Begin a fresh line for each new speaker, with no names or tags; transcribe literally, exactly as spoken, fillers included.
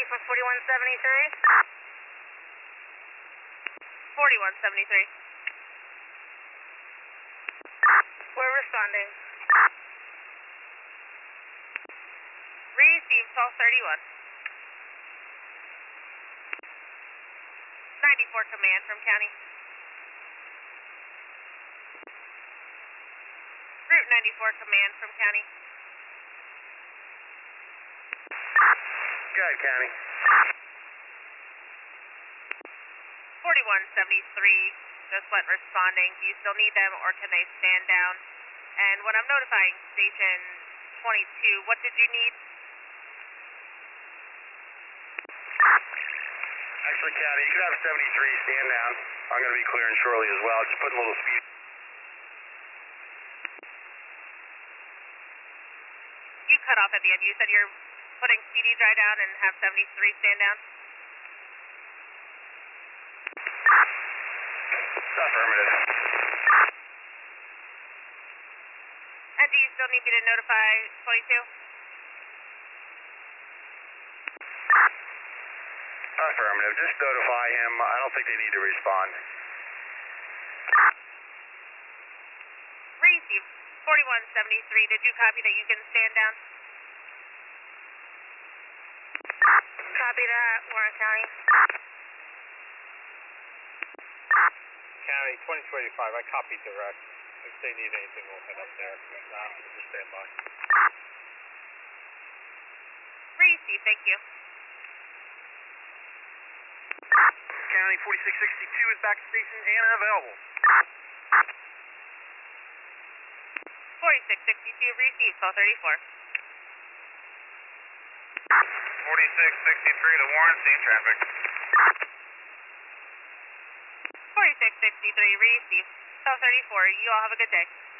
for forty-one seventy-three.
forty-one seventy-three.
We're responding.
Receive twelve thirty-one. ninety-four command from county. Route ninety-four command from county.
Go ahead, county.
forty-one seventy-three, just went responding. Do you still need them or can they stand down? And when I'm notifying station twenty-two, what did you need?
Actually, county, you can have seventy-three stand down. I'm going to be clearing shortly as well. Just putting a little speed.
You cut off at the end. You said you're putting C D dry down and have seventy-three stand down?
Affirmative.
And do you still need me to notify twenty-two?
Affirmative. Just notify him. I don't think they need to respond.
Receive. forty-one seventy-three, did you copy that you can stand down?
Copy that, Warren County.
County, twenty-two eighty-five, I copied direct. If they need anything, we'll head up there. If not, we'll just stand by.
Receive, thank you.
County, forty-six sixty-two is back to station and available.
forty-six sixty-two, receive, twelve thirty-four.
forty-six sixty-three to Warren, seeing traffic.
forty-six sixty-three, receive, twelve thirty-four. You all have a good day.